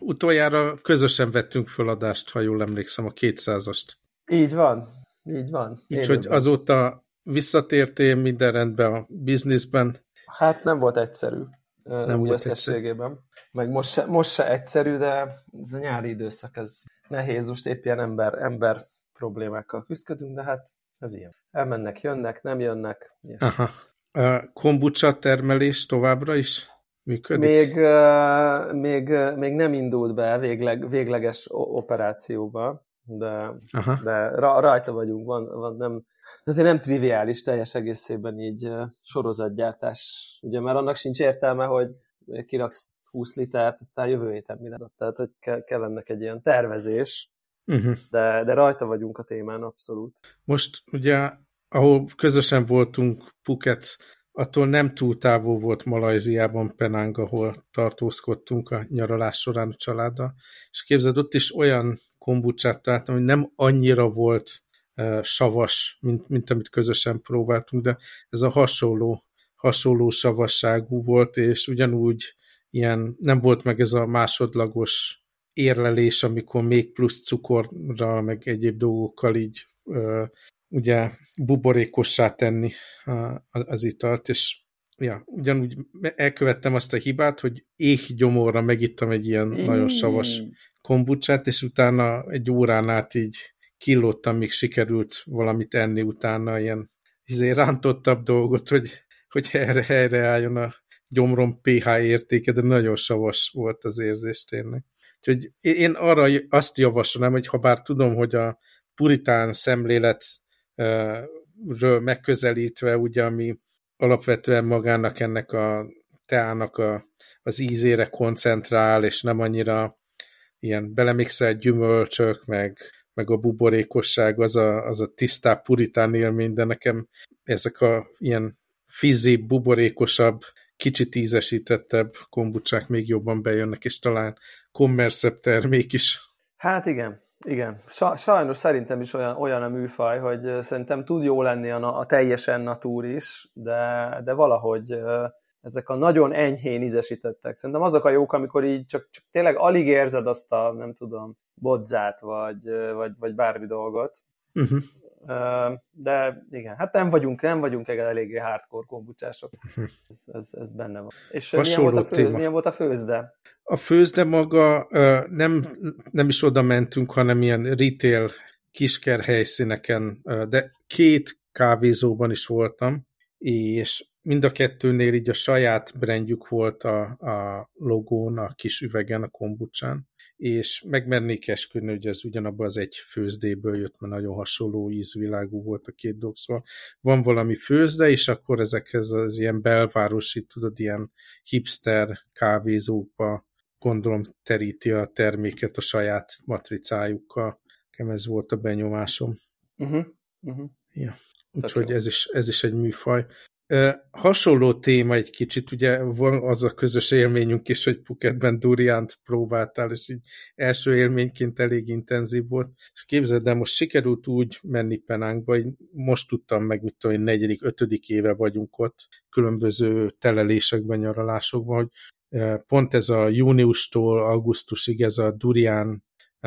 utoljára közösen vettünk föl adást, ha jól emlékszem, a 200-ast. Így van, így van. Úgyhogy azóta visszatértél minden rendben a bizniszben. Hát nem volt egyszerű. Nem volt összességében. Egyszerű. Meg most se egyszerű, de ez a nyári időszak, ez nehéz, most épp ilyen ember problémákkal küzdködünk, de hát ez ilyen. Elmennek, jönnek, nem jönnek. Aha. A kombucha termelés továbbra is működik? Még nem indult be végleges operációba, de rajta vagyunk, van nem, azért nem triviális teljes egészében így sorozatgyártás, ugye, mert annak sincs értelme, hogy kiraksz 20 litert, aztán jövő héten mi lesz. Tehát, hogy kell ennek egy ilyen tervezés, de rajta vagyunk a témán abszolút. Most ugye, ahol közösen voltunk Phuket, attól nem túl távol volt Malajziában Penang, ahol tartózkodtunk a nyaralás során a családdal, és képzeld, ott is olyan kombucsát találtam, hogy nem annyira volt savas, mint amit közösen próbáltunk, de ez a hasonló savasságú volt, és ugyanúgy ilyen, nem volt meg ez a másodlagos érlelés, amikor még plusz cukorral, meg egyéb dolgokkal így ugye buborékossá tenni az italt, és ja, ugyanúgy elkövettem azt a hibát, hogy éhgyomorra megittam egy ilyen nagyon savas kombucsát, és utána egy órán át így killódtam, míg sikerült valamit enni utána, ilyen rántottabb dolgot, hogy helyreálljon a gyomrom pH értéke, de nagyon savas volt az érzés tényleg. Úgyhogy én arra azt javasolnám, hogy ha bár tudom, hogy a puritán szemléletről megközelítve, ugye, ami alapvetően magának ennek a teának az ízére koncentrál, és nem annyira ilyen belemixelt gyümölcsök, meg a buborékosság, az a tisztább puritán élmény, de nekem ezek a ilyen fizzibb, buborékosabb, kicsit ízesítettebb kombucsák még jobban bejönnek, és talán kommerszebb termék is. Hát igen. Sajnos szerintem is olyan a műfaj, hogy szerintem tud jó lenni a teljesen natúr is, de valahogy ezek a nagyon enyhén ízesítettek. Szerintem azok a jók, amikor így csak tényleg alig érzed azt a, nem tudom, bodzát, vagy bármi dolgot. De igen, hát nem vagyunk eléggé hardcore kombucsások. Ez benne van. És milyen volt a főzde? A főzde maga nem is oda mentünk, hanem ilyen retail kisker helyszíneken, de 2 kávézóban is voltam, és mind a kettőnél így a saját brandjük volt a logón, a kis üvegen, a kombucsán, és megmernék esküdni, hogy ez ugyanabban az egy főzdéből jött, mert nagyon hasonló ízvilágú volt a 2 dolog, szóval van valami főzde, és akkor ezekhez az ilyen belvárosi, tudod, ilyen hipster kávézókba gondolom teríti a terméket a saját matricájukkal. Nekem ez volt a benyomásom. Ja. Úgyhogy ez is egy műfaj. Hasonló téma egy kicsit, ugye van az a közös élményünk is, hogy Phuketben duriánt próbáltál, és így első élményként elég intenzív volt. És képzeld, de most sikerült úgy menni Penangba, hogy most tudtam meg, mit tudom, 4., 5. éve vagyunk ott, különböző telelésekben, nyaralásokban, hogy pont ez a júniustól augusztusig ez a durián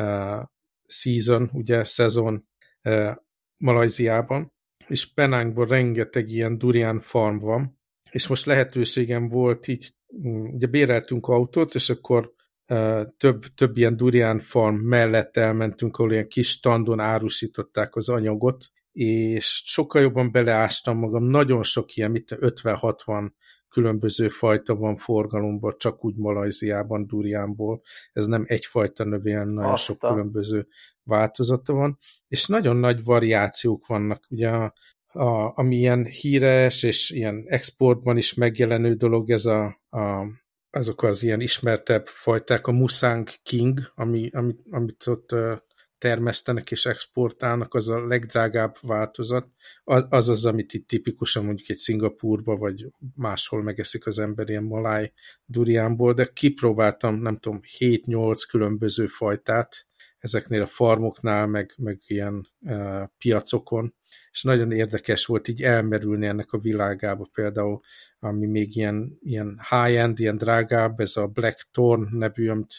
season, ugye szezon Malajziában, és Penangban rengeteg ilyen durian farm van, és most lehetőségem volt így, ugye béreltünk autót, és akkor több ilyen durian farm mellett elmentünk, ahol ilyen kis standon árusították az anyagot, és sokkal jobban beleástam magam, nagyon sok ilyen, 50-60 különböző fajta van forgalomban, csak úgy Malajziában, duriánból. Ez nem egyfajta növény, nagyon sok különböző változata van, és nagyon nagy variációk vannak. Ugye ami ilyen híres, és ilyen exportban is megjelenő dolog, ez azok az ilyen ismertebb fajták, a Musang King, amit ott termesztenek és exportálnak, az a legdrágább változat. Az, amit itt tipikusan mondjuk egy Szingapúrba, vagy máshol megeszik az ember ilyen maláj duriánból, de kipróbáltam, nem tudom, 7-8 különböző fajtát ezeknél a farmoknál, meg ilyen piacokon, és nagyon érdekes volt így elmerülni ennek a világába, például ami még ilyen high-end, ilyen drágább, ez a Black Thorn nevű, amit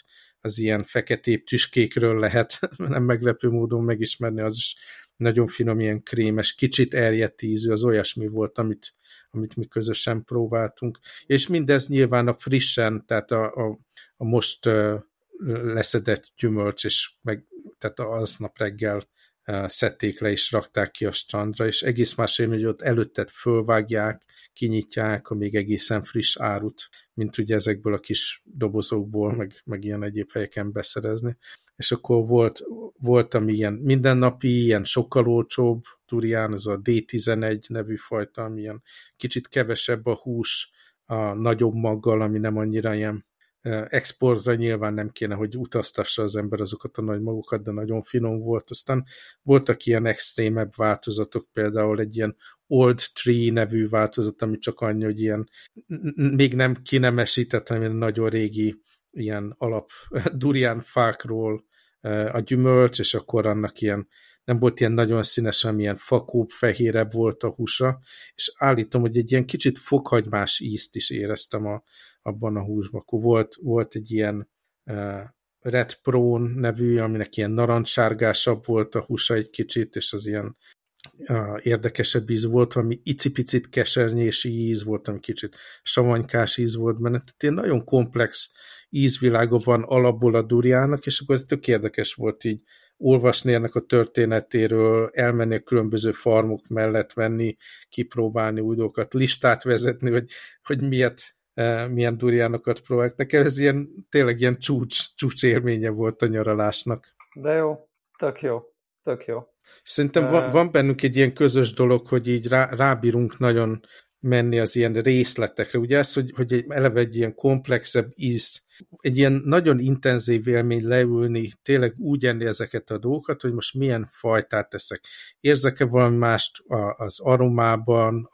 az ilyen feketébb tüskékről lehet nem meglepő módon megismerni, az is nagyon finom, ilyen krémes, kicsit erjedt ízű, az olyasmi volt, amit mi közösen próbáltunk. És mindez nyilván a frissen, tehát a most leszedett gyümölcs, és tehát aznap reggel szedték le, és rakták ki a strandra, és egész más élmény, hogy ott előtted fölvágják, kinyitják a még egészen friss árut, mint ugye ezekből a kis dobozokból, meg ilyen egyéb helyeken beszerezni. És akkor volt ami ilyen mindennapi, ilyen sokkal olcsóbb durián, az a D11 nevű fajta, ami ilyen kicsit kevesebb a hús, a nagyobb maggal, ami nem annyira ilyen exportra nyilván nem kéne, hogy utaztassa az ember azokat a nagy magokat, de nagyon finom volt. Aztán voltak ilyen extrémebb változatok, például egy ilyen Old Tree nevű változat, ami csak annyi, hogy ilyen még nem kinemesített, hanem ilyen nagyon régi ilyen alap durián fákról a gyümölcs, és akkor annak ilyen nem volt ilyen nagyon színes, hanem ilyen fakóbb, fehérebb volt a húsa, és állítom, hogy egy ilyen kicsit fokhagymás ízt is éreztem abban a húsban. Akkor volt egy ilyen Red Prawn nevű, aminek ilyen narancssárgásabb volt a húsa egy kicsit, és az ilyen érdekesebb íz volt, valami icipicit kesernyési íz volt, ami kicsit savanykás íz volt benne, tehát ilyen nagyon komplex ízvilága van alapból a duriának, és akkor ez tök érdekes volt így olvasni ennek a történetéről, elmenni a különböző farmok mellett venni, kipróbálni új dolgokat, listát vezetni, hogy milyen duriánokat próbálják. Nekem ez tényleg ilyen csúcs élménye volt a nyaralásnak. De jó, tök jó, tök jó. Szerintem van bennünk egy ilyen közös dolog, hogy így rábírunk nagyon menni az ilyen részletekre. Ugye ez, hogy eleve egy ilyen komplexebb íz, egy ilyen nagyon intenzív élmény leülni, tényleg úgy enni ezeket a dolgokat, hogy most milyen fajtát teszek. Érzek-e valami mást az aromában,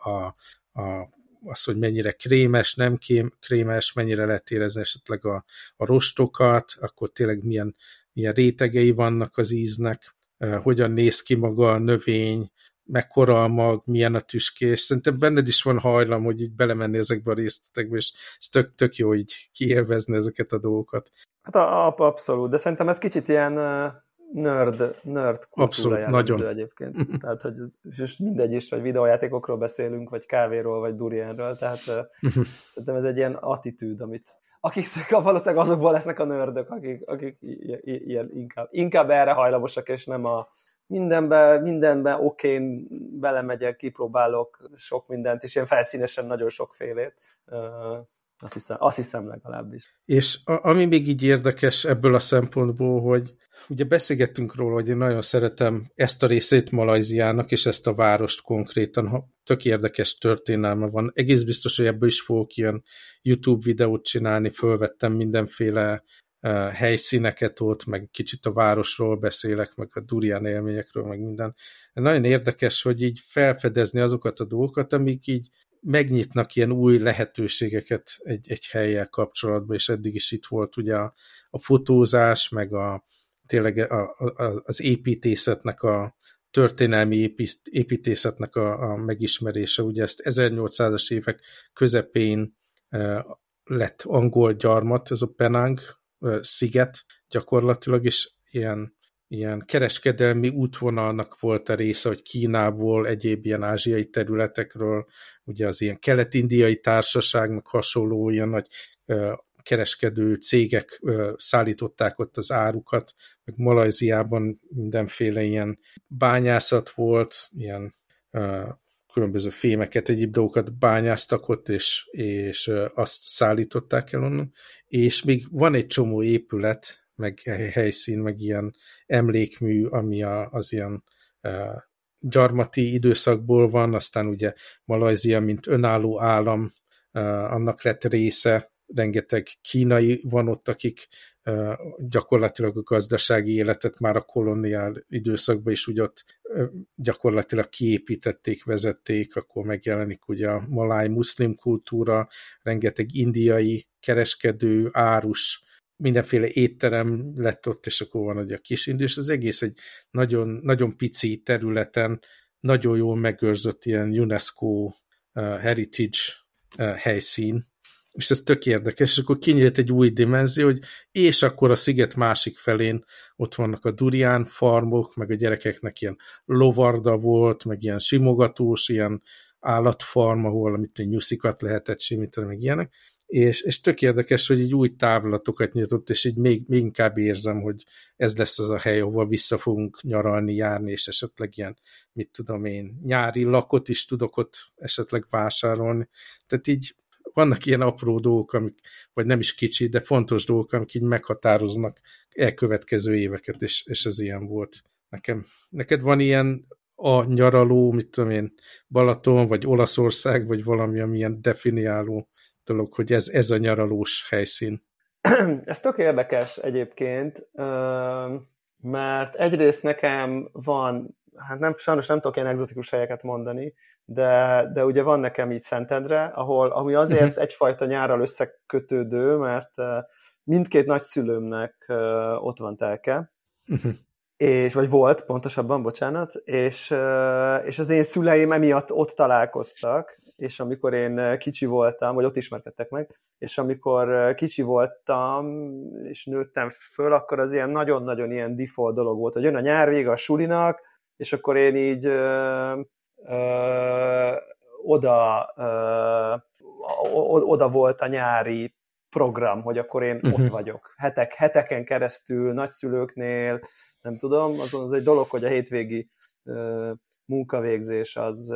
az, hogy mennyire krémes, nem krémes, mennyire lehet érezni esetleg a rostokat, akkor tényleg milyen rétegei vannak az íznek, hogyan néz ki maga a növény, mekkora a mag, milyen a tüskés. Szerintem benned is van hajlam, hogy így belemenni ezekbe a részletekbe, és ez tök jó így kiélvezni ezeket a dolgokat. Hát abszolút, de szerintem ez kicsit ilyen nerd kultúra jellemző egyébként. Tehát, hogy ez mindegy is, hogy videójátékokról beszélünk, vagy kávéról, vagy duriánról, tehát szerintem ez egy ilyen attitűd, akik valószínűleg azokból lesznek a nördök, akik ilyen inkább erre hajlamosak, és nem a mindenbe okén belemegyek, kipróbálok sok mindent, és ilyen felszínesen nagyon sokfélét. Azt hiszem legalábbis. És ami még így érdekes ebből a szempontból, hogy ugye beszélgettünk róla, hogy én nagyon szeretem ezt a részét Malajziának, és ezt a várost konkrétan, tök érdekes történelme van. Egész biztos, hogy ebből is fogok ilyen YouTube videót csinálni, fölvettem mindenféle helyszíneket ott, meg kicsit a városról beszélek, meg a durián élményekről, meg minden. Nagyon érdekes, hogy így felfedezni azokat a dolgokat, amik így megnyitnak ilyen új lehetőségeket egy hellyel kapcsolatban, és eddig is itt volt ugye a fotózás, meg tényleg az építészetnek a történelmi építészetnek a megismerése. Ugye ezt 1800-as évek közepén lett angol gyarmat, ez a Penang sziget gyakorlatilag, és ilyen kereskedelmi útvonalnak volt a része, hogy Kínából, egyéb ilyen ázsiai területekről, ugye az ilyen kelet-indiai társaságnak hasonló ilyen nagy kereskedő cégek szállították ott az árukat, meg Malajziában mindenféle ilyen bányászat volt, ilyen különböző fémeket, egyéb dolgokat bányáztak ott, és azt szállították el onnan. És még van egy csomó épület, meg helyszín, meg ilyen emlékmű, ami az ilyen gyarmati időszakból van, aztán ugye Malajzia, mint önálló állam, annak lett része, rengeteg kínai van ott, akik gyakorlatilag a gazdasági életet már a koloniál időszakban is úgy ott gyakorlatilag kiépítették, vezették, akkor megjelenik ugye a maláj muszlim kultúra, rengeteg indiai kereskedő, árus, mindenféle étterem lett ott, és akkor van ugye a kis indú, és az egész egy nagyon, nagyon pici területen, nagyon jól megőrzött ilyen UNESCO heritage helyszín, és ez tök érdekes, és akkor kinyílt egy új dimenzió, hogy és akkor a sziget másik felén ott vannak a durián farmok, meg a gyerekeknek ilyen lovarda volt, meg ilyen simogatós, ilyen állatfarm, ahol amit nyuszikat lehetett simítani, meg ilyenek, és tök érdekes, hogy így új távlatokat nyitott, és így még inkább érzem, hogy ez lesz az a hely, ahol vissza fogunk nyaralni, járni, és esetleg ilyen, mit tudom én, nyári lakot is tudok ott esetleg vásárolni. Tehát így vannak ilyen apró dolgok, amik, vagy nem is kicsi, de fontos dolgok, amik így meghatároznak elkövetkező éveket, és ez ilyen volt nekem. Neked van ilyen a nyaraló, mit tudom én, Balaton, vagy Olaszország, vagy valami, amilyen definiáló dolog, hogy ez a nyaralós helyszín? Ez tök érdekes egyébként, mert egyrészt nekem van, hát sajnos nem tudok ilyen egzotikus helyeket mondani, de ugye van nekem így Szentendre, ami azért egyfajta nyárral összekötődő, mert mindkét nagyszülőmnek ott van telke, vagy volt, pontosabban, bocsánat, és az én szüleim emiatt ott találkoztak, és amikor én kicsi voltam, vagy ott ismerkedtek meg, és amikor kicsi voltam, és nőttem föl, akkor az ilyen nagyon-nagyon ilyen default dolog volt, hogy jön a nyár vége a sulinak, és akkor én így oda volt a nyári program, hogy akkor én ott vagyok. Heteken keresztül, nagyszülőknél, nem tudom, az egy dolog, hogy a hétvégi munkavégzés az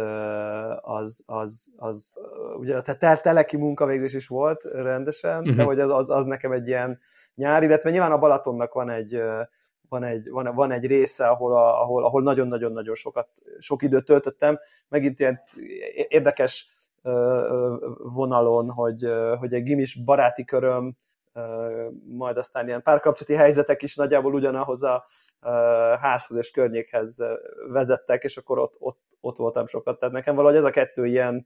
ugye teleki munkavégzés is volt rendesen, de hogy az nekem egy ilyen nyár, illetve nyilván a Balatonnak van egy része, ahol nagyon-nagyon-nagyon sok időt töltöttem, megint ilyen érdekes vonalon, hogy egy gimis baráti köröm, majd aztán ilyen párkapcsolati helyzetek is nagyjából ugyanahoz a házhoz és környékhez vezettek, és akkor ott voltam sokat. Tehát nekem valahogy ez a kettő ilyen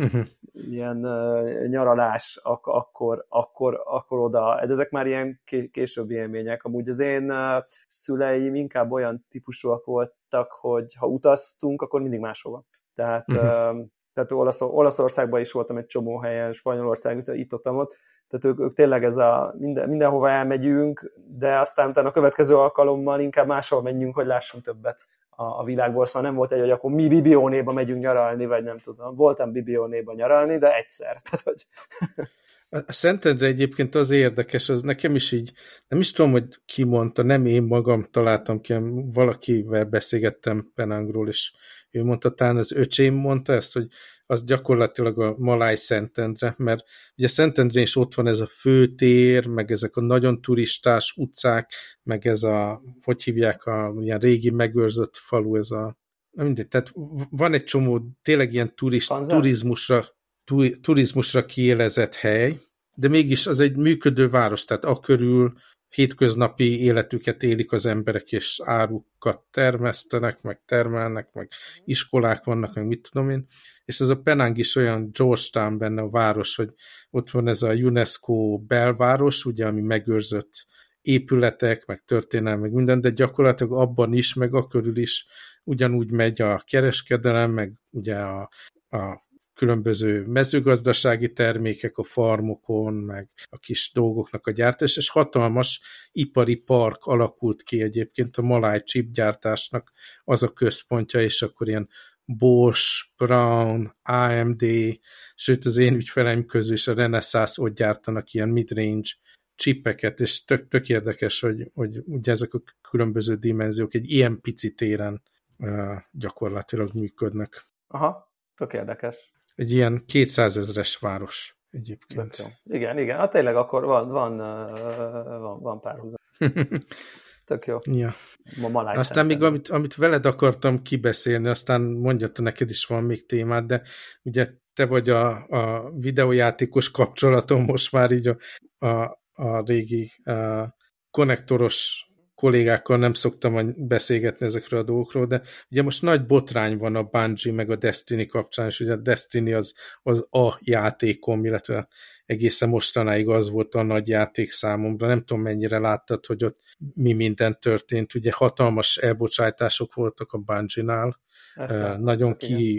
nyaralás, akkor oda. Ezek már ilyen későbbi élmények. Amúgy az én szüleim inkább olyan típusúak voltak, hogy ha utaztunk, akkor mindig máshova. Tehát Olaszországban is voltam egy csomó helyen, Spanyolország, itt-ott. Tehát ők tényleg ez mindenhova elmegyünk, de aztán utána a következő alkalommal inkább máshol menjünk, hogy lássunk többet a világból. Szóval nem volt egy, hogy akkor mi Bibionéba megyünk nyaralni, vagy nem tudom. Voltam Bibionéba nyaralni, de egyszer. Tehát, hogy... A Szentendre egyébként az érdekes, az nekem is így, nem is tudom, hogy ki mondta, nem én magam találtam ki, valakivel beszélgettem Penangról, és ő mondta, talán az öcsém mondta ezt, hogy az gyakorlatilag a Maláj Szentendre, mert ugye Szentendrén is ott van ez a főtér, meg ezek a nagyon turistás utcák, meg ez a, hogy hívják, a ilyen régi megőrzött falu, ez a, nem mindegy, tehát van egy csomó tényleg ilyen turizmusra kiélezett hely, de mégis az egy működő város, tehát akörül hétköznapi életüket élik az emberek, és árukat termesztenek, meg termelnek, meg iskolák vannak, meg mit tudom én, és ez a Penang is olyan Georgetown benne a város, hogy ott van ez a UNESCO belváros, ugye, ami megőrzött épületek, meg történelem, meg minden, de gyakorlatilag abban is, meg akörül is ugyanúgy megy a kereskedelem, meg ugye a különböző mezőgazdasági termékek a farmokon, meg a kis dolgoknak a gyártás, és hatalmas ipari park alakult ki egyébként a maláj chipgyártásnak az a központja, és akkor ilyen Bosch, Brown, AMD, sőt az én ügyfeleim közül is a Renesas ott gyártanak ilyen midrange chipeket, és tök érdekes, hogy ugye ezek a különböző dimenziók egy ilyen pici téren gyakorlatilag működnek. Aha, tök érdekes. Egy ilyen 200 000-es város egyébként. Igen, hát tényleg akkor van párhuzam. Tök jó. Ja. Aztán még amit veled akartam kibeszélni, aztán mondjad, neked is van még témád, de ugye te vagy a videójátékos kapcsolatom most már így a régi kollégákkal nem szoktam beszélgetni ezekről a dolgokról, de ugye most nagy botrány van a Bungie meg a Destiny kapcsán, és ugye a Destiny az a játékom, illetve egészen mostanáig az volt a nagy játék számomra. Nem tudom, mennyire láttad, hogy ott mi minden történt. Ugye hatalmas elbocsátások voltak a Bungie-nál, nagyon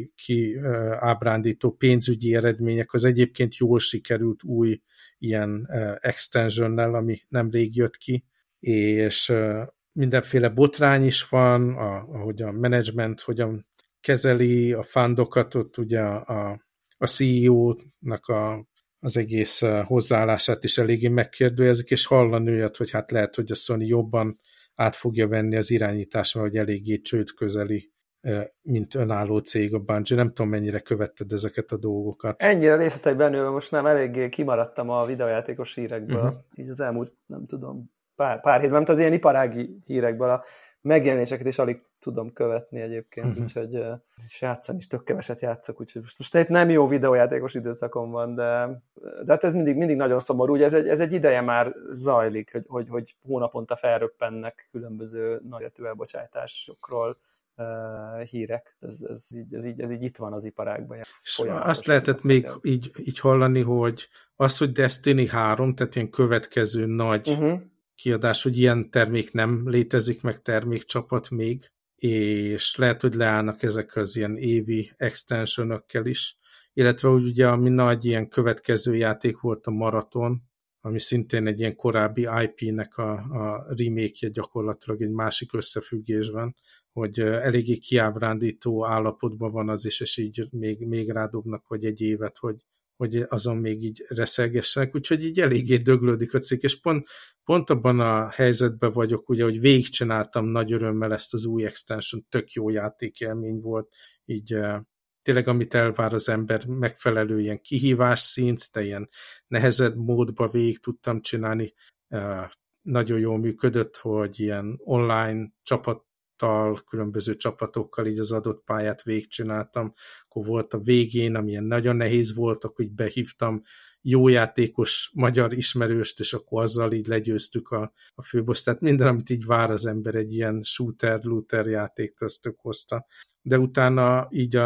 ábrándító pénzügyi eredmények, az egyébként jól sikerült új ilyen extensionnel, ami nemrég jött ki, és mindenféle botrány is van, ahogy a menedzsment hogyan kezeli a fundokat, ott ugye a CEO-nak az egész hozzáállását is eléggé megkérdőjezik, és hallani olyat, hogy hát lehet, hogy a Sony jobban át fogja venni az irányítást, mert hogy eléggé csőd közeli, mint önálló cég a Bungie. Nem tudom, mennyire követted ezeket a dolgokat. Ennyire részletekben nőve most nem eléggé kimaradtam a videójátékos hírekből. Így az elmúlt, nem tudom, pár hétben, mint az ilyen iparági hírekből a megjelenéseket is alig tudom követni egyébként, úgyhogy és játszani is tök keveset játszok, úgyhogy most egy nem jó videójátékos időszakom van, de hát ez mindig nagyon szomorú. Ugye ez egy ideje már zajlik, hogy hónaponta felröppennek különböző nagyetű elbocsátásokról hírek. Ez így itt van az iparágban. És azt lehetett még így hallani, hogy az, hogy Destiny 3, tehát ilyen következő nagy kiadás, hogy ilyen termék nem létezik, meg termékcsapat még, és lehet, hogy leállnak ezek az ilyen évi extensionökkel is, illetve úgy ugye, ami nagy ilyen következő játék volt a Marathon, ami szintén egy ilyen korábbi IP-nek a remake-je gyakorlatilag egy másik összefüggésben, hogy eléggé kiábrándító állapotban van az is, és így még rádobnak, vagy egy évet, hogy azon még így reszelgessenek, úgyhogy így eléggé döglődik a cikk, és pont abban a helyzetben vagyok, ugye, hogy végigcsináltam nagy örömmel ezt az új extension, tök jó játékélmény volt, így tényleg amit elvár az ember, megfelelő ilyen kihívás szint, de ilyen nehezebb módba végig tudtam csinálni, nagyon jól működött, hogy ilyen online különböző csapatokkal így az adott pályát végigcsináltam, akkor volt a végén, amilyen nagyon nehéz volt, akkor így behívtam jó játékos magyar ismerőst, és akkor azzal így legyőztük a főbossz. Tehát minden, amit így vár az ember egy ilyen shooter-looter játéktől, azt tök hozta. De utána így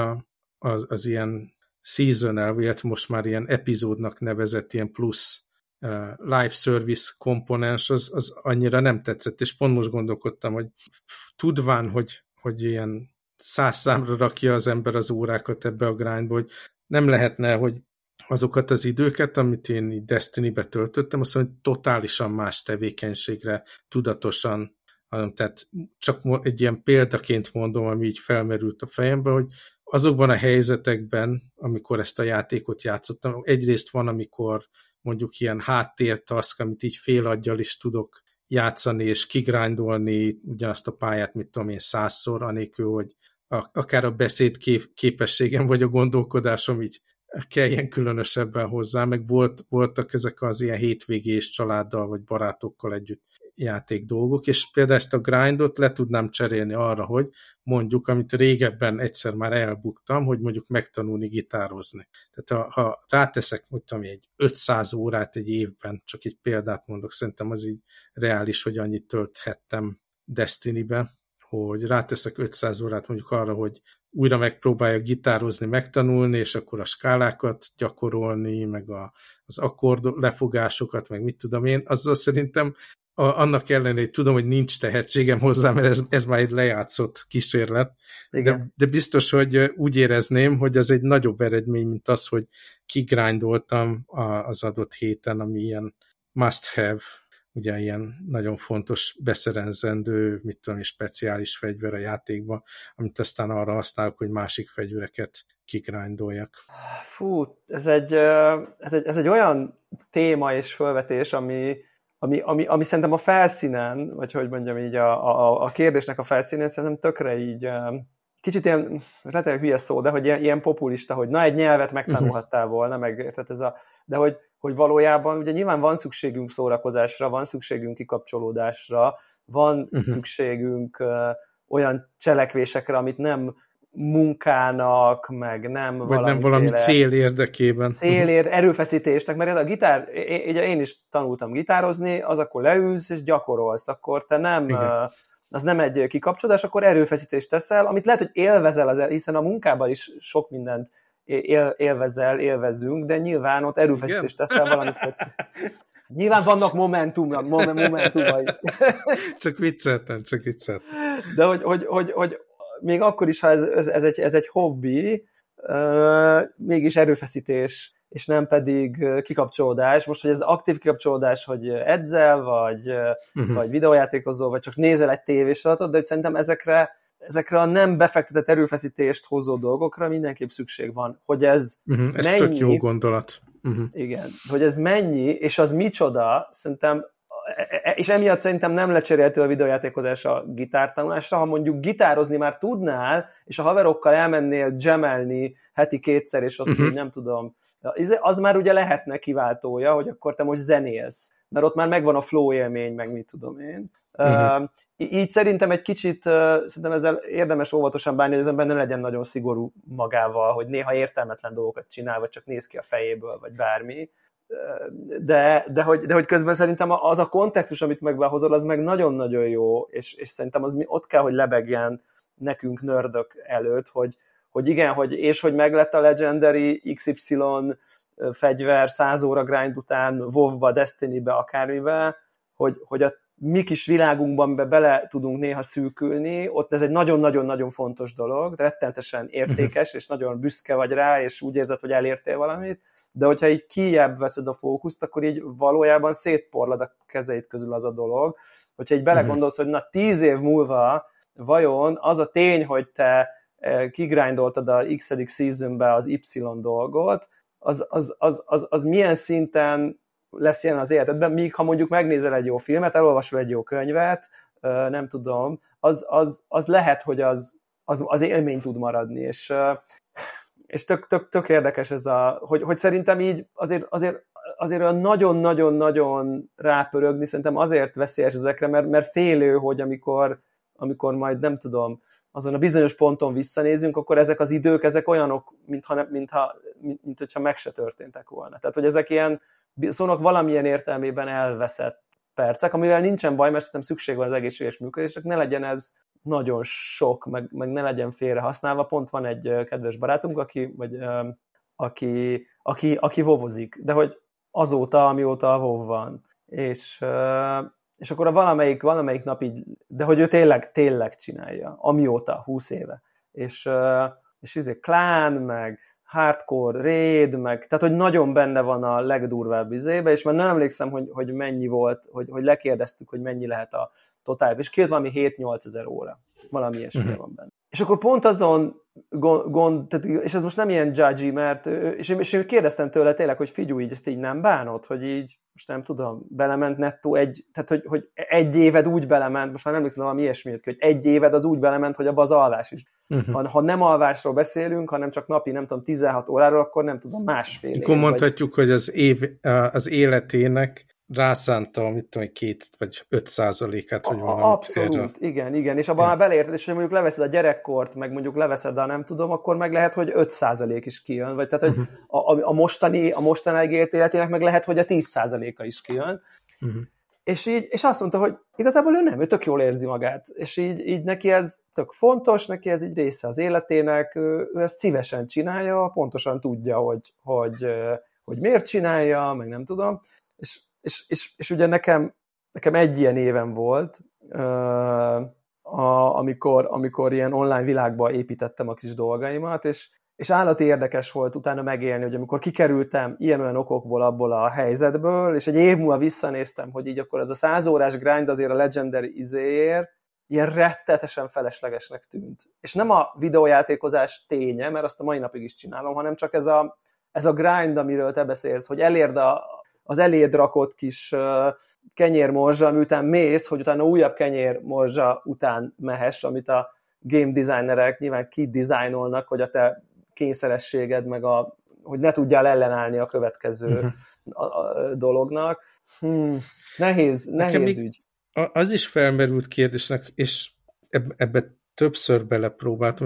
az ilyen seasonal, illetve most már ilyen epizódnak nevezett ilyen plusz live service komponens, az annyira nem tetszett, és pont most gondolkodtam, hogy tudván, hogy ilyen 100 számra rakja az ember az órákat ebbe a grindba, hogy nem lehetne, hogy azokat az időket, amit én így Destiny-be töltöttem, azt mondom, hogy totálisan más tevékenységre tudatosan, tehát csak egy ilyen példaként mondom, ami így felmerült a fejembe, hogy azokban a helyzetekben, amikor ezt a játékot játszottam, egyrészt van, amikor mondjuk ilyen háttértask, amit így félaggyal is tudok játszani, és kigrindolni ugyanazt a pályát, mit tudom én, 100-szor, anélkül, hogy akár a beszéd képességem, vagy a gondolkodásom így kelljen különösebben hozzá, meg voltak ezek az ilyen hétvégés családdal, vagy barátokkal együtt játék dolgok, és például ezt a grindot le tudnám cserélni arra, hogy mondjuk, amit régebben egyszer már elbuktam, hogy mondjuk megtanulni gitározni. Tehát ha ráteszek, mondtam, egy 500 órát egy évben, csak egy példát mondok, szerintem az így reális, hogy annyit tölthettem Destiny-be, hogy ráteszek 500 órát mondjuk arra, hogy újra megpróbáljak gitározni, megtanulni, és akkor a skálákat gyakorolni, meg az akkord lefogásokat, meg mit tudom én, azzal szerintem annak ellenére, hogy tudom, hogy nincs tehetségem hozzá, mert ez már egy lejátszott kísérlet, de biztos, hogy úgy érezném, hogy ez egy nagyobb eredmény, mint az, hogy kigrindoltam az adott héten, ami ilyen must have, ugye ilyen nagyon fontos beszerenzendő, mit tudom, speciális fegyver a játékban, amit aztán arra használok, hogy másik fegyvereket kigrindoljak. Fú, ez egy olyan téma és felvetés, ami szerintem a felszínen, vagy hogy mondjam így, a kérdésnek a felszínén szerintem tökre így, kicsit ilyen, lehet, hogy hülye szó, de hogy ilyen populista, hogy na, egy nyelvet megtanulhattál volna, meg, tehát de hogy valójában ugye nyilván van szükségünk szórakozásra, van szükségünk kikapcsolódásra, van szükségünk olyan cselekvésekre, amit nem munkának, meg nem vagy nem valami cél érdekében. Erőfeszítésnek, mert a gitár, én is tanultam gitározni, az akkor leülsz és gyakorolsz, akkor te nem, az nem egy kikapcsolódás, akkor erőfeszítést teszel, amit lehet, hogy élvezel, hiszen a munkában is sok mindent élvezzünk, de nyilván ott erőfeszítést teszel valamit. Nyilván vannak momentumai. Csak vicceltem. De hogy még akkor is, ha ez egy hobbi, mégis erőfeszítés, és nem pedig kikapcsolódás. Most, hogy ez aktív kikapcsolódás, hogy edzel, vagy videójátékozol, vagy csak nézel egy tévésorozatot, de hogy szerintem ezekre a nem befektetett erőfeszítést hozó dolgokra mindenképp szükség van. Hogy ez ez mennyi, tök jó gondolat. Igen, hogy ez mennyi, és az micsoda, szerintem, és emiatt szerintem nem lecserélhető a videójátékozás a gitártanulásra, ha mondjuk gitározni már tudnál, és a haverokkal elmennél jamelni heti 2-szer, és ott nem tudom, az már ugye lehetne kiváltója, hogy akkor te most zenélsz, mert ott már megvan a flow élmény, meg mit tudom én. Így szerintem egy kicsit, szerintem ezzel érdemes óvatosan bánni, hogy az ember ne legyen nagyon szigorú magával, hogy néha értelmetlen dolgokat csinál, vagy csak néz ki a fejéből, vagy bármi. De hogy közben szerintem az a kontextus, amit megbehozol, az meg nagyon-nagyon jó, és szerintem az ott kell, hogy lebegjen nekünk nördök előtt, hogy igen, hogy meglett a Legendary XY fegyver 100 óra grind után WoW-ba, Destiny-be, akármibe, hogy a mi kis világunkban bele tudunk néha szűkülni, ott ez egy nagyon-nagyon-nagyon fontos dolog, rettenetesen értékes, és nagyon büszke vagy rá, és úgy érzed, hogy elértél valamit, de hogyha így kijebb veszed a fókuszt, akkor így valójában szétporlad a kezeid közül az a dolog, hogyha így belegondolsz, hogy na 10 év múlva vajon az a tény, hogy te kigrindoltad a x-edik seasonbe az Y dolgot, az milyen szinten lesz ilyen az életedben, míg ha mondjuk megnézel egy jó filmet, elolvasol egy jó könyvet, nem tudom, az lehet, hogy az élmény tud maradni, és tök érdekes ez hogy szerintem így azért olyan nagyon-nagyon-nagyon rápörögni, szerintem azért veszélyes ezekre, mert félő, hogy amikor majd nem tudom, azon a bizonyos ponton visszanézünk, akkor ezek az idők, ezek olyanok, mintha meg se történtek volna. Tehát, hogy ezek ilyen szóval valamilyen értelmében elveszett percek, amivel nincsen baj, mert szerintem szükség van az egészséges működésre, ne legyen ez nagyon sok, meg ne legyen félre használva. Pont van egy kedves barátunk, aki vovozik, de hogy azóta, amióta a WoW van. És akkor valamelyik nap így, de hogy ő tényleg csinálja, amióta, 20 éve. És klán, meg hardcore, raid, meg, tehát hogy nagyon benne van a legdurvább izébe, és már nem emlékszem, hogy mennyi volt, hogy lekérdeztük, hogy mennyi lehet a totál, és kijött valami 7-8 ezer óra, valami ilyesmi van benne. És akkor pont azon és ez most nem ilyen judgy, mert és én kérdeztem tőle tényleg, hogy figyelj, így ezt így nem bánod, hogy így, most nem tudom, belement nettó tehát hogy egy éved úgy belement, most már nem emlékszem valami ilyesmiért, hogy egy éved az úgy belement, hogy abba az alvás is. Ha nem alvásról beszélünk, hanem csak napi, nem tudom, 16 óráról, akkor nem tudom, másfél év. Akkor mondhatjuk, hogy az életének rászánta, mit tudom, 2 vagy 5%-át, hogy valami. Abszolút, igen, és abban már beleérted, és hogy mondjuk leveszed a gyerekkort, meg mondjuk leveszed a nem tudom, akkor meg lehet, hogy 5% is kijön, vagy tehát, hogy a mostanáig élt életének meg lehet, hogy a 10%-a is kijön. És azt mondta, hogy igazából ő tök jól érzi magát, és így neki ez tök fontos, neki ez így része az életének, ő ezt szívesen csinálja, pontosan tudja, hogy miért csinálja, meg nem tudom, és ugye nekem egy ilyen évem volt, amikor ilyen online világba építettem a kis dolgaimat, és állati érdekes volt utána megélni, hogy amikor kikerültem ilyen-olyan okokból abból a helyzetből, és egy év múlva visszanéztem, hogy így akkor ez a 100 órás grind azért a Legendary izéért ilyen rettetesen feleslegesnek tűnt. És nem a videójátékozás ténye, mert azt a mai napig is csinálom, hanem csak ez a grind, amiről te beszélsz, hogy elérd az eléd rakott kis kenyérmorzsa, miután mész, hogy utána újabb kenyérmorzsa után mehess, amit a game designerek nyilván kidizájnolnak, hogy a te kényszerességed, meg hogy ne tudjál ellenállni a következő dolognak. Nehéz ügy. Az is felmerült kérdésnek, és ebbe többször belepróbáltam, hogy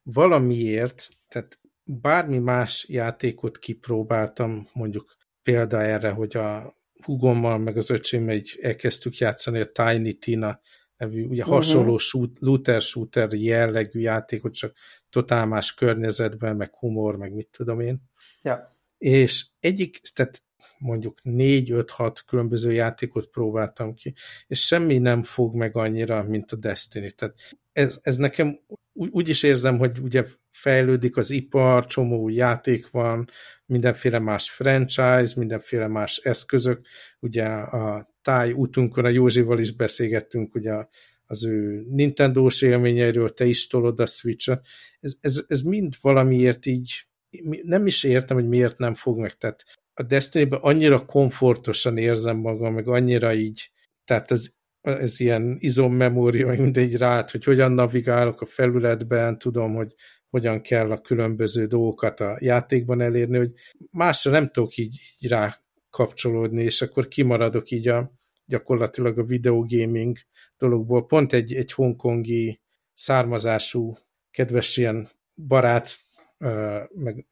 valamiért, tehát bármi más játékot kipróbáltam, mondjuk példa erre, hogy a húgommal meg az öcsémmel így elkezdtük játszani a Tiny Tina nevű, ugye hasonló looter-shooter jellegű játékot, csak totál más környezetben, meg humor, meg mit tudom én. Ja. És tehát mondjuk 4-5-6 különböző játékot próbáltam ki, és semmi nem fog meg annyira, mint a Destiny. Tehát ez nekem úgy is érzem, hogy ugye fejlődik az ipar, csomó játék van, mindenféle más franchise, mindenféle más eszközök. Ugye a táj útunkon a Józsival is beszélgettünk, ugye az ő Nintendo-s élményeiről, te is tolod a Switch-et. Ez mind valamiért így, nem is értem, hogy miért nem fog meg. Tehát a Destiny-ben annyira komfortosan érzem magam, meg annyira így, tehát ez ilyen izommemória, meg mindegy rád, hogy hogyan navigálok a felületben, tudom, hogy hogyan kell a különböző dolgokat a játékban elérni, hogy másra nem tudok így rá kapcsolódni, és akkor kimaradok így gyakorlatilag a videogaming dologból. Pont egy hongkongi származású, kedves ilyen barát, meg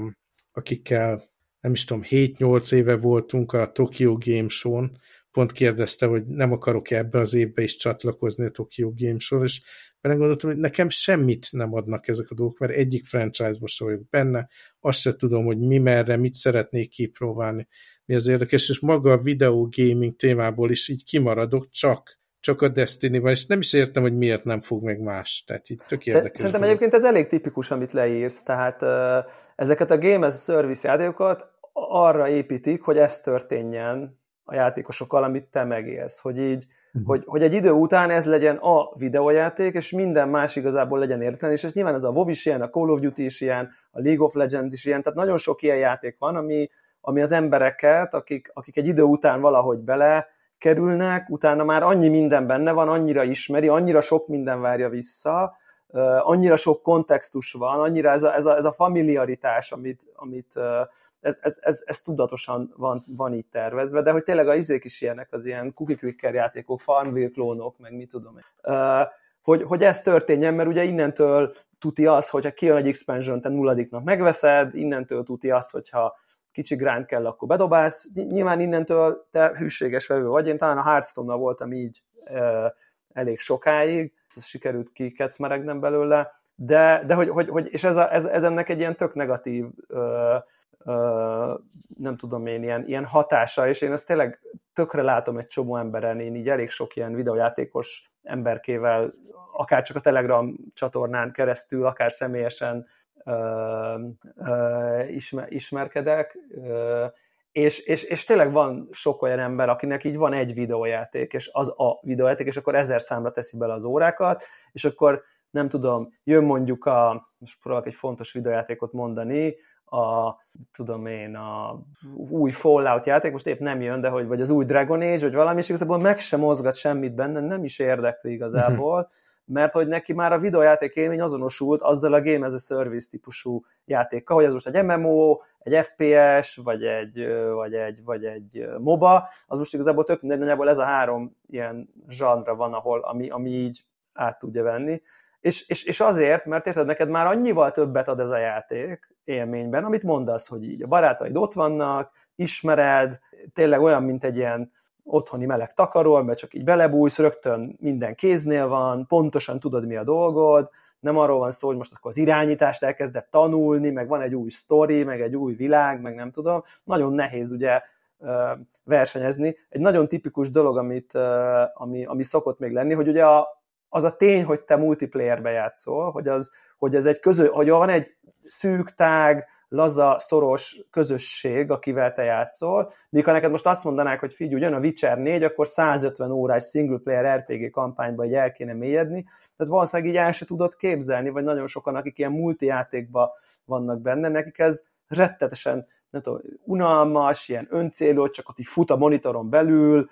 akikkel nem is tudom, 7-8 éve voltunk a Tokyo Game Show-n, pont kérdezte, hogy nem akarok ebbe az évbe is csatlakozni a Tokyo Game Show-ra, és belegondoltam, hogy nekem semmit nem adnak ezek a dolgok, mert egyik franchise-ban sem vagyok benne, azt se tudom, hogy mi merre, mit szeretnék kipróbálni, mi az érdekes, és maga a videogaming témából is így kimaradok, csak a Destiny van, és nem is értem, hogy miért nem fog meg más. Tehát így tök érdekes. Szerintem egyébként ez elég tipikus, amit leírsz, tehát ezeket a Game as a Service játékokat arra építik, hogy ez történjen a játékosokkal, amit te megélsz, hogy így, hogy egy idő után ez legyen a videójáték, és minden más igazából legyen értelme, és ez nyilván az a WoW is ilyen, a Call of Duty is ilyen, a League of Legends is ilyen, tehát nagyon sok ilyen játék van, ami az embereket, akik egy idő után valahogy bele kerülnek, utána már annyi minden benne van, annyira ismeri, annyira sok minden várja vissza, annyira sok kontextus van, annyira ez a familiaritás, amit ez tudatosan van így tervezve, de hogy tényleg a izék is ilyenek, az ilyen cookie clicker játékok, Farmville klónok, meg mit tudom én. Hogy ez történjen, mert ugye innentől tuti az, hogyha kijön egy expansion, te nulladiknak megveszed, innentől tuti az, hogyha kicsi grind kell, akkor bedobálsz. Nyilván innentől te hűséges vevő vagy. Én talán a Hearthstone-nal voltam így elég sokáig, ez sikerült kikecmeregnem belőle, de hogy és ez ennek egy ilyen tök negatív nem tudom én, ilyen hatása, és én ezt tényleg tökre látom egy csomó emberen, én így elég sok ilyen videójátékos emberkével, akár csak a Telegram csatornán keresztül, akár személyesen ismerkedek, és tényleg van sok olyan ember, akinek így van egy videójáték, és az a videójáték, és akkor 1000 számra teszi bele az órákat, és akkor nem tudom, jön mondjuk most próbálok egy fontos videójátékot mondani, a új Fallout játék, most épp nem jön, de vagy az új Dragon Age, vagy valami, és igazából meg sem mozgat semmit benne, nem is érdekli igazából, mert hogy neki már a videójáték élmény azonosult azzal a Game as a Service típusú játékkal, hogy ez most egy MMO, egy FPS, vagy egy MOBA, az most igazából tök mindegy, nagyjából ez a 3 ilyen zsanra van, ami így át tudja venni. És azért, mert érted, neked már annyival többet ad ez a játék élményben, amit mondasz, hogy így a barátaid ott vannak, ismered, tényleg olyan, mint egy ilyen otthoni meleg takaró, mert csak így belebújsz, rögtön minden kéznél van, pontosan tudod, mi a dolgod, nem arról van szó, hogy most akkor az irányítást elkezded tanulni, meg van egy új sztori, meg egy új világ, meg nem tudom. Nagyon nehéz ugye versenyezni. Egy nagyon tipikus dolog, ami szokott még lenni, hogy ugye az a tény, hogy te multiplayerbe játszol, hogy van egy szűk, tág, laza, szoros közösség, akivel te játszol, míg ha neked most azt mondanák, hogy figyelj, jön a Witcher 4, akkor 150 órás single player RPG kampányba így el kéne mélyedni, tehát valószínűleg így el se tudod képzelni, vagy nagyon sokan, akik ilyen multijátékban vannak benne, nekik ez rettetesen nem tudom, unalmas, ilyen öncélú, csak ott így fut a monitoron belül,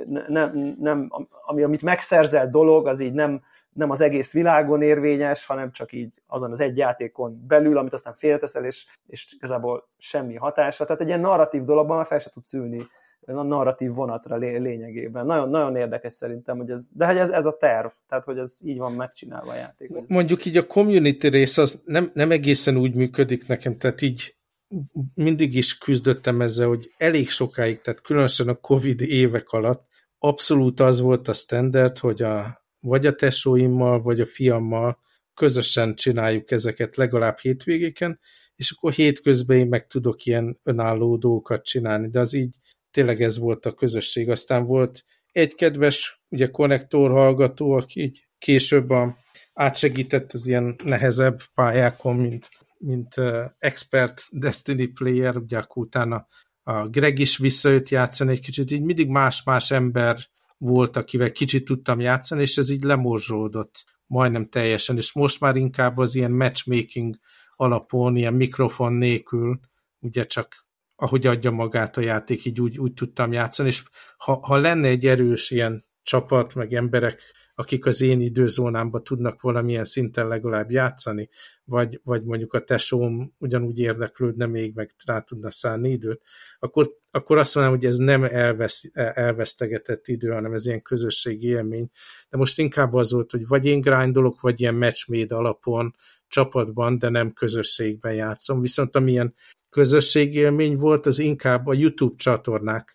amit megszerzett dolog, az így nem az egész világon érvényes, hanem csak így azon az egy játékon belül, amit aztán félreteszel, és igazából semmi hatása. Tehát egy ilyen narratív dologban már fel se tudsz ülni a narratív vonatra lényegében. Nagyon, nagyon érdekes szerintem, hogy ez a terv, tehát hogy ez így van megcsinálva a játék. Mondjuk így a community rész az nem egészen úgy működik nekem, tehát így mindig is küzdöttem ezzel, hogy elég sokáig, tehát különösen a Covid évek alatt abszolút az volt a standard, hogy vagy a tesóimmal, vagy a fiammal közösen csináljuk ezeket legalább hétvégéken, és akkor hétközben én meg tudok ilyen önálló dolgokat csinálni, de az így tényleg ez volt a közösség. Aztán volt egy kedves, ugye konnektor hallgató, aki később átsegített az ilyen nehezebb pályákon, mint expert Destiny player, ugye akkor utána a Greg is visszajött játszani egy kicsit, így mindig más-más ember volt, akivel kicsit tudtam játszani, és ez így lemorzsolódott majdnem teljesen, és most már inkább az ilyen matchmaking alapon, ilyen mikrofon nélkül, ugye csak ahogy adja magát a játék, így úgy tudtam játszani, és ha lenne egy erős ilyen csapat, meg emberek, akik az én időzónámban tudnak valamilyen szinten legalább játszani, vagy mondjuk a tesóm ugyanúgy érdeklődne még, meg rá tudna szállni időt, akkor azt mondanám, hogy ez nem elvesztegetett idő, hanem ez ilyen közösségi élmény. De most inkább az volt, hogy vagy én grindolok, vagy ilyen matchmade alapon, csapatban, de nem közösségben játszom. Viszont amilyen közösségi élmény volt, az inkább a YouTube csatornák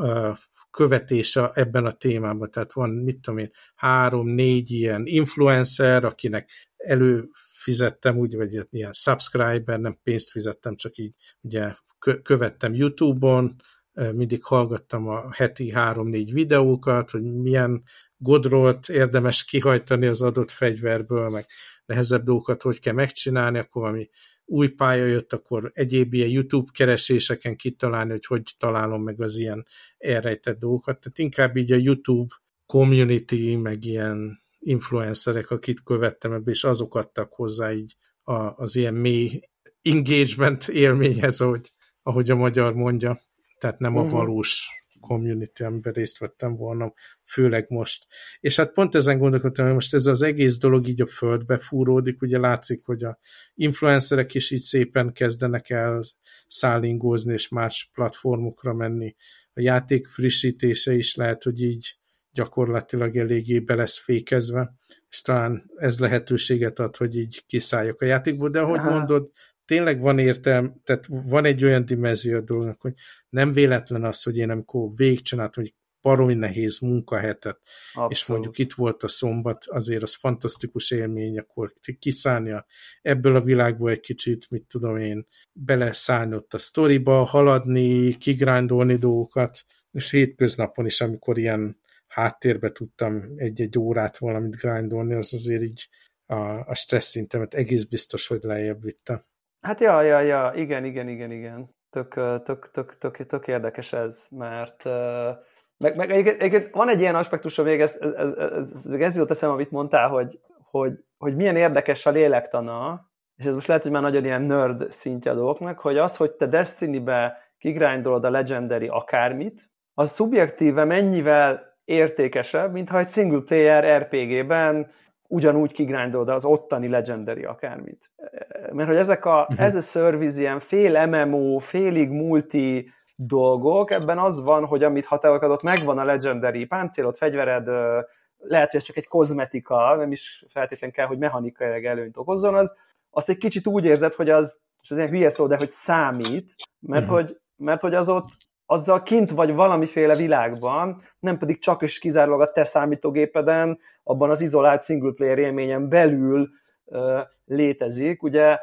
követése ebben a témában. Tehát van, mit tudom én, 3-4 ilyen influencer, akinek előfizettem, úgy, vagy ilyen subscriber, nem pénzt fizettem, csak így ugye követtem YouTube-on, mindig hallgattam a heti 3-4 videókat, hogy milyen godrolt érdemes kihajtani az adott fegyverből, meg nehezebb dolgokat hogy kell megcsinálni, akkor valami új pálya jött, akkor egyéb ilyen YouTube kereséseken kitalálni, hogy találom meg az ilyen elrejtett dolgokat. Tehát inkább így a YouTube community, meg ilyen influencerek, akit követtem ebbe, és azok adtak hozzá így az ilyen mély engagement élményhez, ahogy a magyar mondja. Tehát nem a valós community, amiben részt vettem volna, főleg most. És hát pont ezen gondolkodtam, hogy most ez az egész dolog így a földbe fúródik, ugye látszik, hogy a influencerek is így szépen kezdenek el szállingózni, és más platformokra menni. A játék frissítése is lehet, hogy így gyakorlatilag eléggé be lesz fékezve, és talán ez lehetőséget ad, hogy így kiszálljak a játékból, de ahogy mondod, tényleg van értelme, tehát van egy olyan dimenzió a dolognak, hogy nem véletlen az, hogy én amikor végigcsináltam, hogy baromi nehéz munkahetet, és mondjuk itt volt a szombat, azért az fantasztikus élmény, akkor kiszállni ebből a világból egy kicsit, mit tudom én, beleszállni ott a sztoriba, haladni, kigrindolni dolgokat, és hétköznapon is, amikor ilyen háttérbe tudtam egy órát valamit grindolni, az azért így a stressz szintemet egész biztos, hogy lejjebb vitte. Hát ja, igen. Tök érdekes ez, mert meg egyébként van egy ilyen aspektusa még, ez jutott eszembe, amit mondtál, hogy milyen érdekes a lélektana, és ez most lehet, hogy már nagyon ilyen nerd szintje a dolgoknak, hogy az, hogy te Destiny-be kigrindolod a Legendary akármit, az szubjektíve mennyivel értékesebb, mintha egy single player RPG-ben ugyanúgy kigrindolod az ottani Legendary akármit. Mert hogy ezek ez a service ilyen fél MMO, félig multi dolgok, ebben az van, hogy amit ha te adott, megvan a Legendary páncélod, fegyvered, lehet, hogy ez csak egy kozmetika, nem is feltétlenül kell, hogy mechanikai előnyt okozzon, azt egy kicsit úgy érzed, hogy az, és ez ilyen hülye szó, de hogy számít, mert hogy az ott azzal kint vagy valamiféle világban, nem pedig csak és kizárólag a te számítógépeden, abban az izolált single player élményen belül létezik, ugye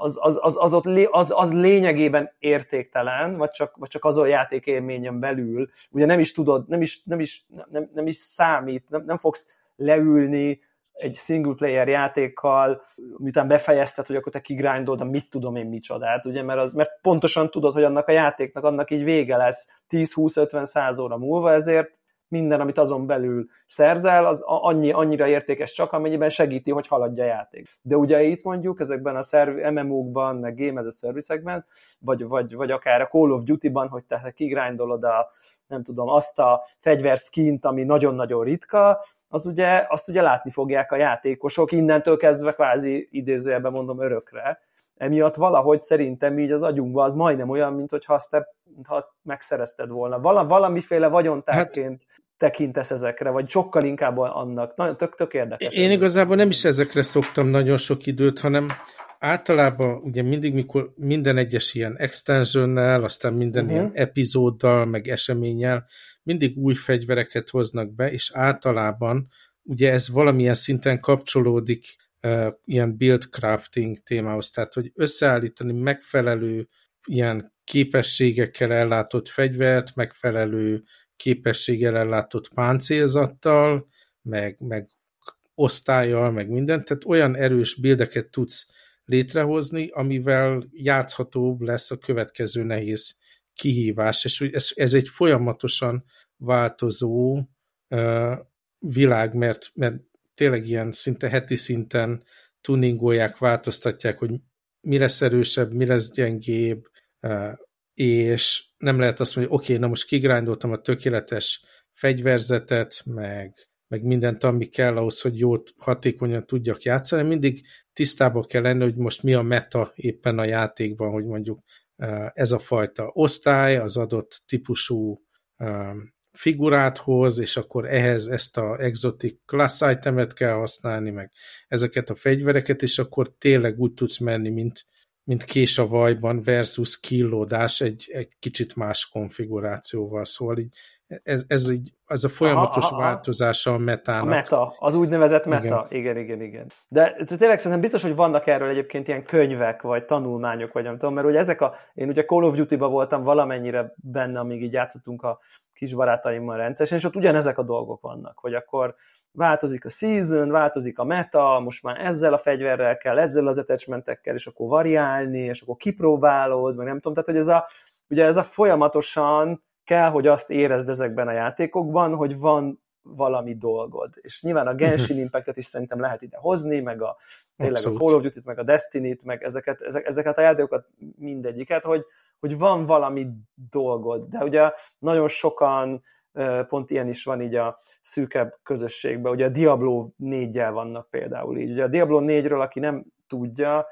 az lényegében értéktelen, vagy csak azon játékélményen belül, ugye nem is tudod, nem is számít, nem fogsz leülni egy single player játékkal, miután befejezted, hogy akkor te kigrindolod a mit tudom én micsodát, ugye, mert pontosan tudod, hogy annak a játéknak annak így vége lesz 10-20-50-100 óra múlva, ezért minden, amit azon belül szerzel, az annyira értékes csak, amennyiben segíti, hogy haladja a játék. De ugye itt mondjuk ezekben a MMO-kban, meg Game as a Service-ekben, vagy akár a Call of Duty-ban, hogy te kigrindolod azt a fegyverskint, ami nagyon-nagyon ritka, azt ugye látni fogják a játékosok innentől kezdve kvázi idézőjelben mondom örökre. emiatt valahogy szerintem így az agyunkban az majdnem olyan, mintha megszerezted volna. Valamiféle vagyontárként tekintesz ezekre, vagy sokkal inkább annak. Nagyon tök érdekes. Én igazából nem is ezekre szoktam nagyon sok időt, hanem általában ugye mindig, mikor minden egyes ilyen extensionnel, aztán minden ilyen epizóddal, meg eseménnyel, mindig új fegyvereket hoznak be, és általában ugye ez valamilyen szinten kapcsolódik ilyen build crafting témához, tehát hogy összeállítani megfelelő ilyen képességekkel ellátott fegyvert, megfelelő képességgel ellátott páncélzattal, meg osztállyal, meg mindent, tehát olyan erős buildeket tudsz létrehozni, amivel játszhatóbb lesz a következő nehéz kihívás, és ez egy folyamatosan változó világ, mert tényleg ilyen szinte heti szinten tuningolják, változtatják, hogy mi lesz erősebb, mi lesz gyengébb, és nem lehet azt mondani, hogy oké, na most kigrindoltam a tökéletes fegyverzetet, meg mindent, ami kell ahhoz, hogy jót, hatékonyan tudjak játszani. Mindig tisztában kell lenni, hogy most mi a meta éppen a játékban, hogy mondjuk ez a fajta osztály az adott típusú figurát hoz, és akkor ehhez ezt a exotic class itemet kell használni, meg ezeket a fegyvereket, és akkor tényleg úgy tudsz menni, mint kés a vajban versus killódás egy kicsit más konfigurációval. Szóval így, ez a folyamatos változása a metának. A meta, az úgynevezett meta. Igen. De tényleg szerintem biztos, hogy vannak erről egyébként ilyen könyvek, vagy tanulmányok, vagy nem tudom, mert ugye én ugye Call of Duty-ba voltam valamennyire benne, amíg így játszottunk a kis barátaimmal rendszeresen, és ott ugyanezek a dolgok vannak, hogy akkor változik a season, változik a meta, most már ezzel a fegyverrel kell, ezzel az attachmentekkel, és akkor variálni, és akkor kipróbálod, meg nem tudom, tehát hogy ugye ez a folyamatosan kell, hogy azt érezd ezekben a játékokban, hogy van valami dolgod. És nyilván a Genshin Impactet is szerintem lehet ide hozni, meg tényleg a Call of Duty-t, meg a Destiny-t, meg ezeket a játékokat mindegyiket, hogy van valami dolgod. De ugye nagyon sokan, pont ilyen is van így a szűkebb közösségben, ugye a Diablo 4-jel vannak például így. Ugye a Diablo 4-ről, aki nem tudja,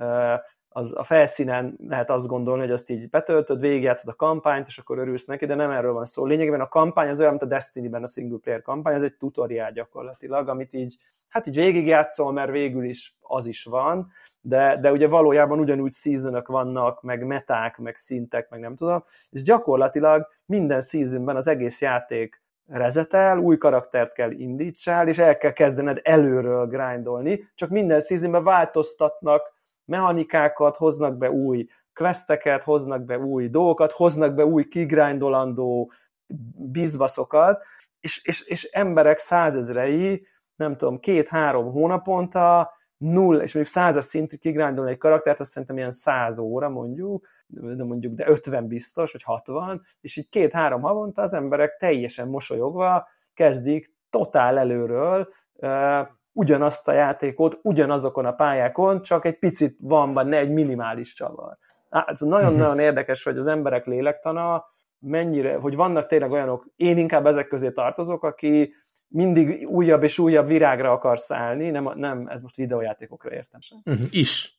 az a felszínen lehet azt gondolni, hogy azt így betöltöd, végigjátszod a kampányt, és akkor örülsz neki, de nem erről van szó. Lényegében a kampány az olyan, mint a Destiny-ben a single player kampány, ez egy tutoriál gyakorlatilag, amit így végigjátszol, mert végül is az is van, de ugye valójában ugyanúgy seasonok vannak, meg meták, meg szintek, meg nem tudom, és gyakorlatilag minden seasonben az egész játék resetel, új karaktert kell indítsál, és el kell kezdened előről grindolni, csak minden seasonben változtatnak mechanikákat, hoznak be új questeket, hoznak be új dolgokat, hoznak be új kigrindolandó bizbaszokat, és emberek százezrei, nem tudom, 2-3 hónaponta, és mondjuk 100-as szintű kigrindolni egy karaktert, azt szerintem ilyen 100 óra mondjuk, de 50 biztos, vagy 60, és így 2-3 havonta az emberek teljesen mosolyogva kezdik totál előről ugyanazt a játékot, ugyanazokon a pályákon, csak egy picit van benne egy minimális csavar. Ez nagyon-nagyon érdekes, hogy az emberek lélektana mennyire, hogy vannak tényleg olyanok, én inkább ezek közé tartozok, aki mindig újabb és újabb virágra akar szállni, nem ez most videójátékokra értem sem. Is.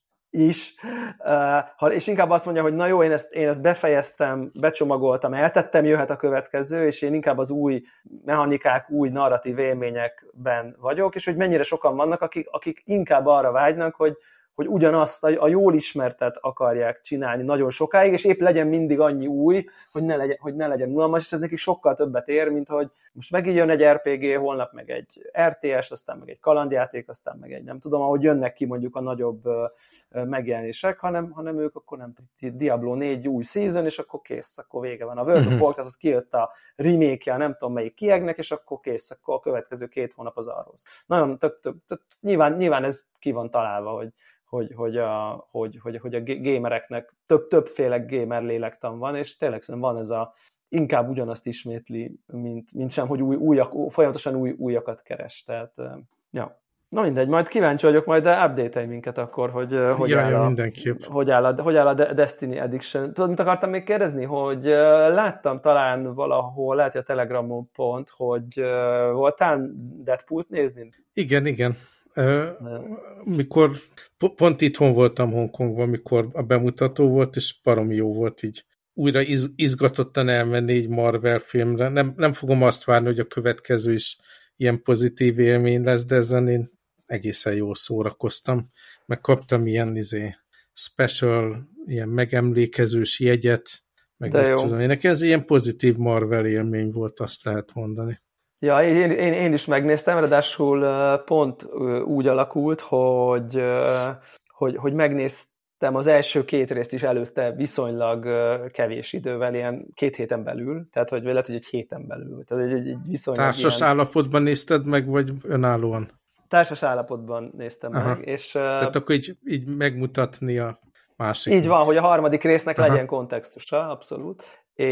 És inkább azt mondja, hogy na jó, én ezt befejeztem, becsomagoltam, eltettem, jöhet a következő, és én inkább az új mechanikák, új narratív élményekben vagyok, és hogy mennyire sokan vannak, akik inkább arra vágynak, hogy ugyanazt a jól ismertet akarják csinálni nagyon sokáig, és épp legyen mindig annyi új, hogy ne legyen unalmas, és ez neki sokkal többet ér, mint hogy most megint jön egy RPG, holnap meg egy RTS, aztán meg egy kalandjáték, aztán meg egy nem tudom, ahogy jönnek ki mondjuk a nagyobb megjelenések, hanem ők akkor nem tudom, Diablo 4 új season, és akkor kész, akkor vége van. A World of Warcraft, kijött a remake-je, nem tudom melyik kiegnek, és akkor kész, akkor a következő 2 hónap az arról. Nagyon nyilván ez ki van találva, hogy a gamereknek többféle gamer lélektan van, és tényleg szerintem van ez inkább ugyanazt ismétli, mint sem, hogy folyamatosan újakat keres. Tehát, ja. Na mindegy, majd kíváncsi vagyok, majd update-elj minket akkor, hogy áll a Destiny Addiction. Tudod, mit akartam még kérdezni? Hogy láttam talán valahol, lehet, hogy a Telegramon pont, hogy voltál Deadpool-t nézni? Igen. Mikor pont itthon voltam Hongkongban, mikor a bemutató volt, és baromi jó volt így újra izgatottan elmenni egy Marvel filmre. Nem fogom azt várni, hogy a következő is ilyen pozitív élmény lesz, de ezen én egészen jól szórakoztam. Meg kaptam ilyen special, ilyen megemlékezős jegyet, meg tudom én. Nekem ez ilyen pozitív Marvel élmény volt, azt lehet mondani. Ja, én is megnéztem, ráadásul pont úgy alakult, hogy megnéztem az első 2 részt is előtte viszonylag kevés idővel, ilyen 2 héten belül, tehát hogy lehet, hogy egy héten belül. Tehát egy viszonylag társas állapotban nézted meg, vagy önállóan? Társas állapotban néztem meg. És, tehát akkor így megmutatni a másik. Így van, hogy a harmadik résznek legyen kontextusa, abszolút.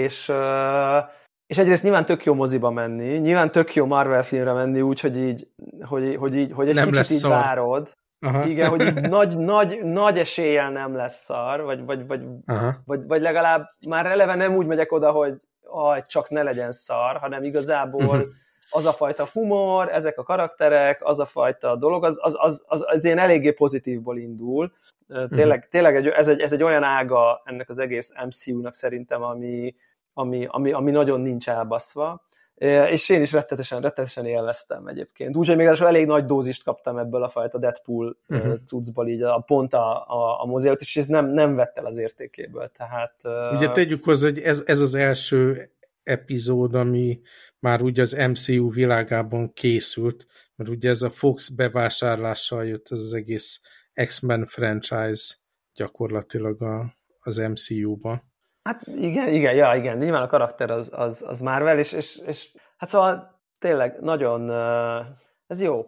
És egyrészt nyilván tök jó moziba menni, nyilván tök jó Marvel filmre menni, úgyhogy hogy egy nem kicsit így várod. Igen, hogy így nagy eséllyel nem lesz szar, vagy legalább már eleve nem úgy megyek oda, hogy csak ne legyen szar, hanem igazából az a fajta humor, ezek a karakterek, az a fajta dolog, az ilyen eléggé pozitívból indul. Tényleg ez egy olyan ága ennek az egész MCU-nak szerintem, ami nagyon nincs elbaszva, és én is rettenetesen élveztem egyébként. Úgyhogy még elég nagy dózist kaptam ebből a fajta Deadpool cuccból, így pont a mozi előtt, és ez nem vett el az értékéből. Tehát, ugye tegyük hozzá, hogy ez az első epizód, ami már ugye az MCU világában készült, mert ugye ez a Fox bevásárlással jött az egész X-Men franchise gyakorlatilag az MCU-ba. Hát igen, nyilván a karakter az Marvel, és hát szóval tényleg nagyon, ez jó.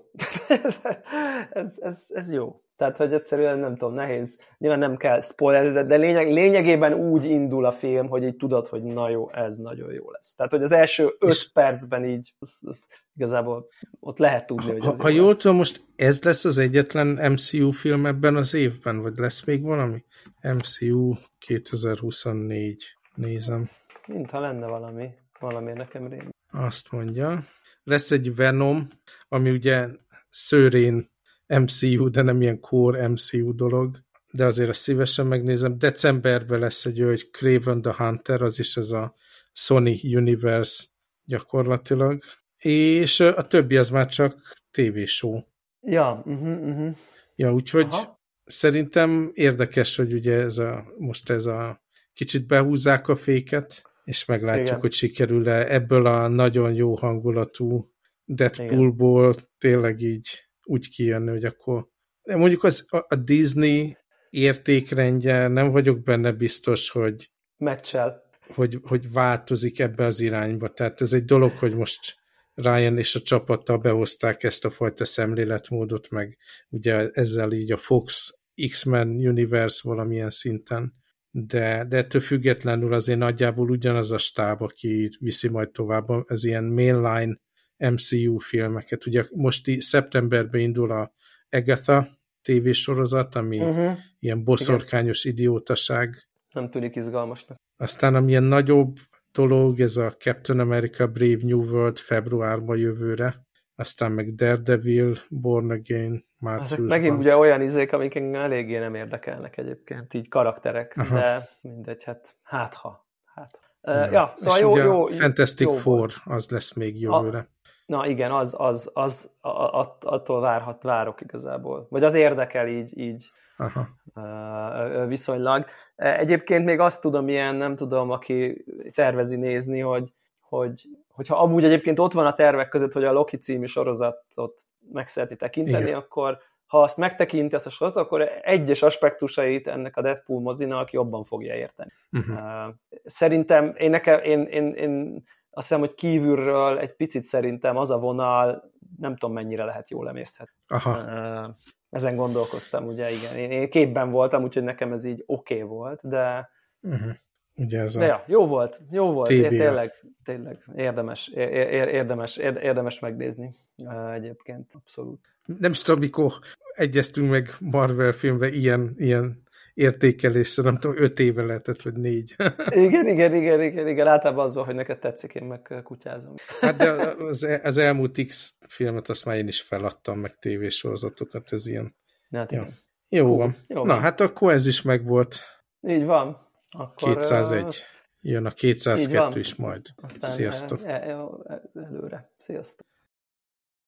ez jó. Tehát, hogy egyszerűen nem tudom, nehéz, nyilván nem kell spoiler, de lényegében úgy indul a film, hogy így tudod, hogy na jó, ez nagyon jó lesz. Tehát, hogy az első 5 percben így igazából ott lehet tudni, hogy ha jól tudom, most ez lesz az egyetlen MCU film ebben az évben, vagy lesz még valami? MCU 2024, nézem. Mintha lenne valami nekem rém. Azt mondja. Lesz egy Venom, ami ugye szőrén MCU, de nem ilyen core MCU dolog, de azért azt szívesen megnézem. Decemberben lesz egy hogy Kraven the Hunter, az is ez a Sony Universe gyakorlatilag. És a többi az már csak TV-show. Ja, Ja, úgyhogy szerintem érdekes, hogy ugye most ez a kicsit behúzzák a féket, és meglátjuk, hogy sikerül-e ebből a nagyon jó hangulatú Deadpoolból tényleg így úgy kijönni, hogy akkor mondjuk a Disney értékrendje nem vagyok benne biztos, hogy meccsel. Hogy változik ebbe az irányba. Tehát ez egy dolog, hogy most Ryan és a csapattal behozták ezt a fajta szemléletmódot, meg ugye ezzel így a Fox X-Men Universe valamilyen szinten, de ettől függetlenül azért nagyjából ugyanaz a stáb, aki viszi majd tovább az ilyen mainline MCU filmeket. Ugye most szeptemberben indul a Agatha tévésorozat, ami ilyen boszorkányos idiótaság. Nem tűnik izgalmasnak. Aztán amilyen nagyobb dolog, ez a Captain America Brave New World februárban jövőre, aztán meg Daredevil, Born Again márciusban. Ezek megint ugye olyan izék, amik eléggé nem érdekelnek egyébként, így karakterek, de mindegy, hát ha. Ja, szóval jó. Fantastic Four, az lesz még jövőre. Na igen, attól várok igazából. Vagy az érdekel így viszonylag. Egyébként még azt tudom, nem tudom, aki tervezi nézni, hogyha amúgy egyébként ott van a tervek között, hogy a Loki című sorozatot meg szeretné tekinteni, akkor ha azt megtekinti azt a sorozatot, akkor egyes aspektusait ennek a Deadpool mozinak jobban fogja érteni. Szerintem én azt hiszem, hogy kívülről egy picit szerintem az a vonal, nem tudom mennyire lehet jól emészthető. Ezen gondolkoztam, ugye igen. Én képben voltam, úgyhogy nekem ez így oké volt, de... Ugye ez de ja, jó volt. Tényleg érdemes megnézni egyébként, abszolút. Nem is tudom, mikor egyeztünk meg Marvel filmbe ilyen értékelésre, nem tudom, 5 éve lehetett, vagy 4. Igen. Általában az van, hogy neked tetszik, én meg kutyázom. Hát de az elmúlt X filmet azt már én is feladtam, meg tévésorozatokat, ez ilyen. Hát ja. Jó van. Na, hát akkor ez is megvolt. Így van. Akkor, 201. Jön a 202 is majd. Aztán Sziasztok. Előre. Sziasztok.